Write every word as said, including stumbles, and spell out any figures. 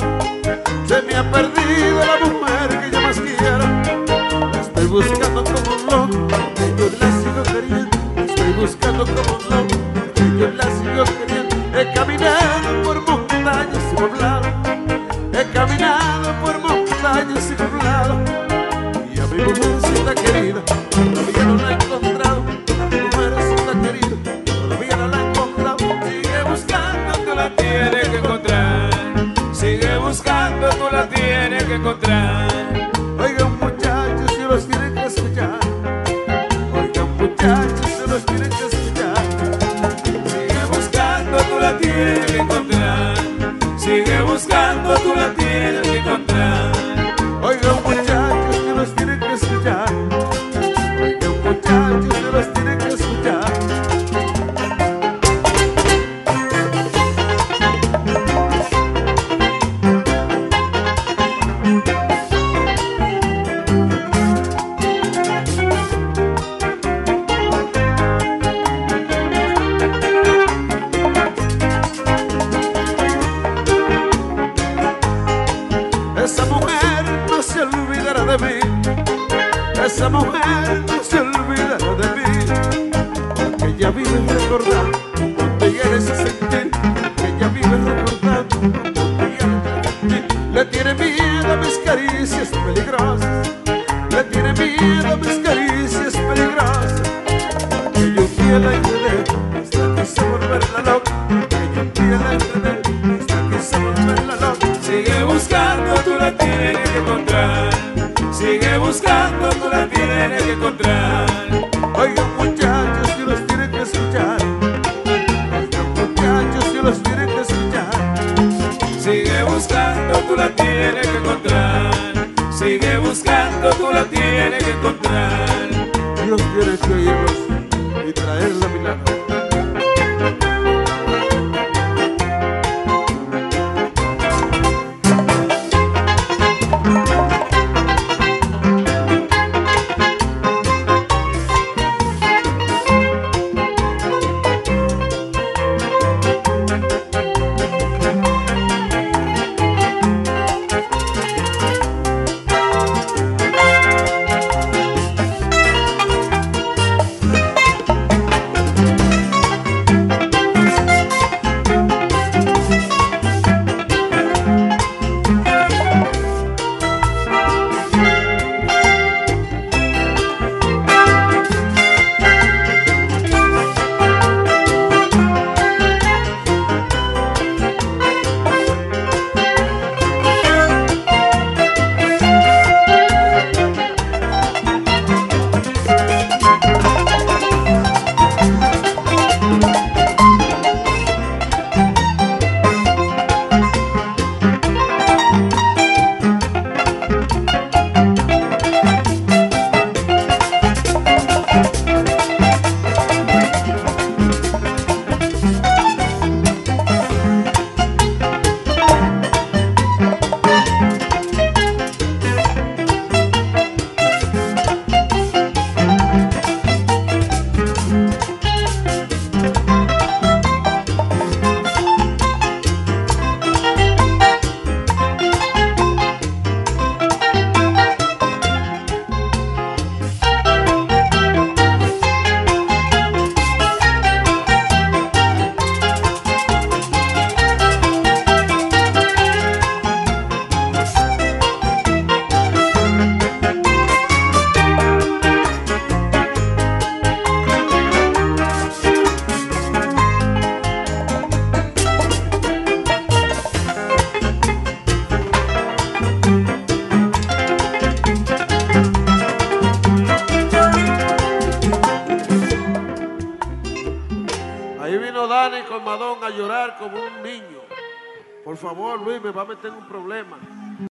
Se me ha perdido la mujer que yo más quiero. La estoy buscando como un loco, porque yo la sigo queriendo. La estoy buscando como un loco, porque yo la sigo queriendo. He caminado por montañas y poblados, he caminado por montañas y poblados, y a mi mujercita querida todavía no la he encontrado. A mi mujercita querida todavía no la he encontrado. Sigue buscando, tú la tienes que encontrar. Sigue buscando, tú la tienes que encontrar. Oigan muchachos, si los tienen que escuchar. Oigan muchachos, si los tienen que escuchar. Sigue buscando, tú la tienes que encontrar. Sigue buscando, tú la tienes que encontrar. Oigan muchachos, si los tienen que escuchar. Oigan muchachos, si los tienen que escuchar. Esa mujer no se olvidará de mí. Esa mujer no se olvidará de mí, porque ella vive recordando donde ella le hizo sentir. Que ella vive recordando donde ella le hizo sentir. Le tiene miedo a mis caricias peligrosas. Le tiene miedo a mis caricias peligrosas. Que yo un día la enredé hasta quise volverla loca. Que yo un día la enredé hasta quise volverla loca. Sigue buscando, tú la tienes que encontrar. Sigue buscando, tú la tienes que encontrar. Oigan muchachos, si los tienen que escuchar. Oigan muchachos, si los tienen que escuchar. Sigue buscando, tú la tienes que encontrar. Sigue buscando, tú la tienes que encontrar. Dios tiene que oírlos y traerla a mi lado. Dani con Madón a llorar como un niño. Por favor, Luis, me va a meter en un problema.